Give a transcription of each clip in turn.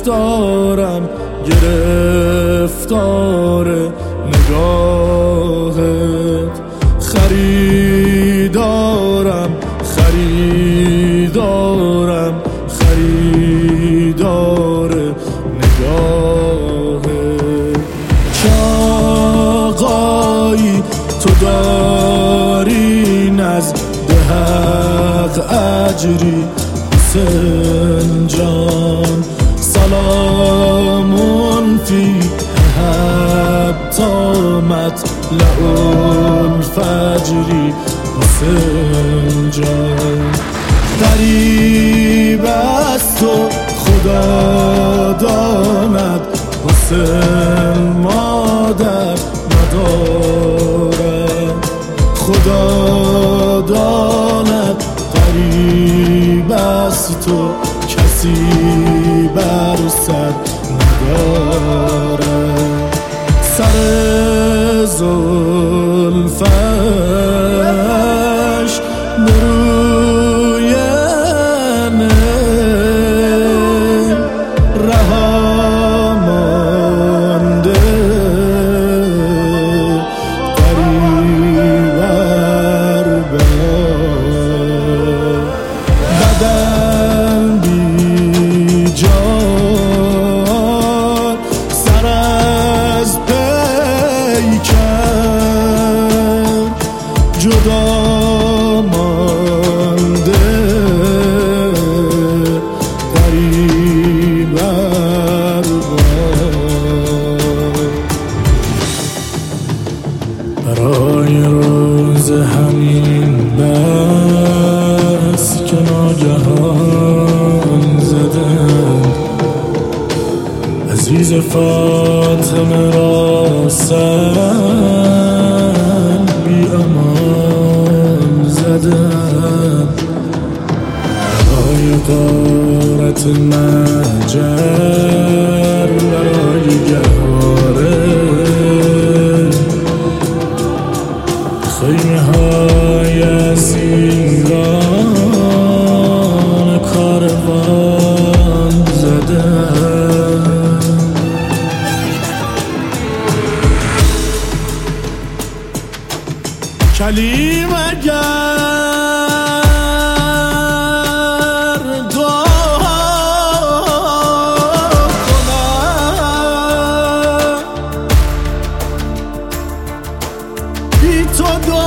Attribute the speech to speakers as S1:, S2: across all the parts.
S1: گرفتارم گرفتار نگاهت، خریدارم خریدارم خریدار نگاهت. چه آقایی تو داری نزد حق اجری، حسین جان سلامون فی حتی مطلع الفجری. حسین جان غریب است و خدا داند، حسین مادر ندارد، خدا داند غریب است و کسی بر سر ندارد. سر زلفش بروی رها مانده، غریب بدن بی جان، سر از پیکر جدا مانده، غریب برای روز همین بس که ناگهان زدن، عزیز فاطمه را سر بی امان زدن. برای غارت مجر، برای گهواره خیمه های زیران کاروان زدن. کلیم اگر دعا کنم، بی تو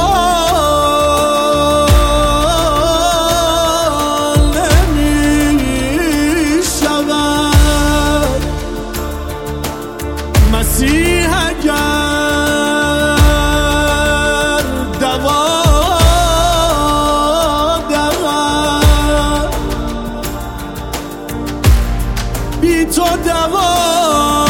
S1: دعا نمی شود. مسیح اگر دوا دهد، بی تو دوا